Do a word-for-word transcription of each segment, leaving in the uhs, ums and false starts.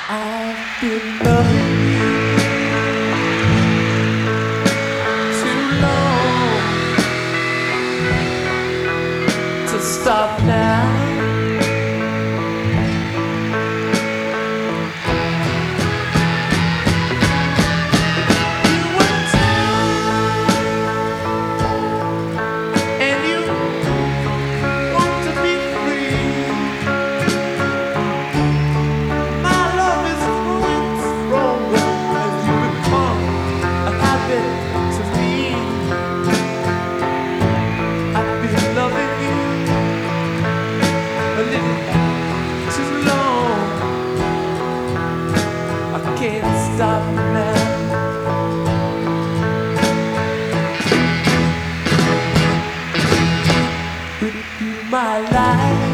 I've been loving you too long to stop now. Can't stop now. With you, my life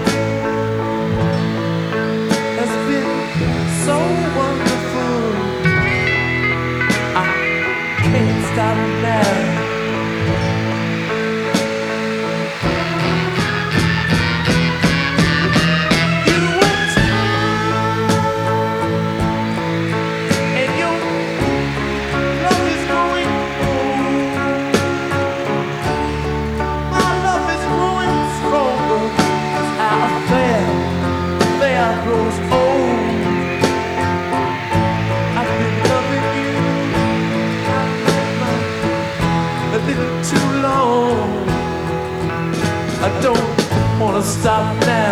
has been so wonderful. I can't stop now. Grows old. I've been loving you a little too long. I don't wanna stop now.